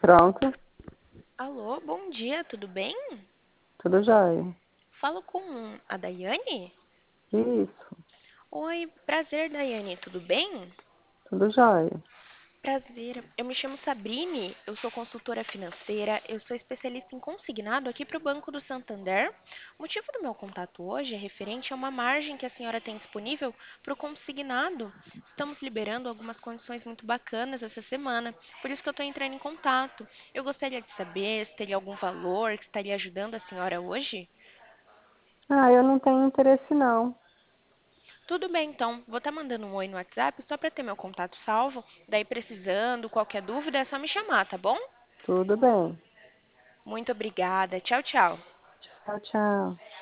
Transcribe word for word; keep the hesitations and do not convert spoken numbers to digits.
Pronto, Alô, bom dia, tudo bem? tudo jóia. Falo com a Daiane? Isso, Oi, prazer, Daiane, tudo bem? tudo jóia. Prazer, eu me chamo Sabrine, eu sou consultora financeira, eu sou especialista em consignado aqui para o Banco do Santander. O motivo do meu contato hoje é referente a uma margem que a senhora tem disponível para o consignado. Estamos liberando algumas condições muito bacanas essa semana, por isso que eu estou entrando em contato. Eu gostaria de saber se teria algum valor que estaria ajudando a senhora hoje? Ah, eu não tenho interesse não. Tudo bem, então. Vou estar mandando um oi no WhatsApp só para ter meu contato salvo. Daí, precisando, qualquer dúvida, é só me chamar, tá bom? Tudo bem. Muito obrigada. Tchau, tchau. Tchau, tchau.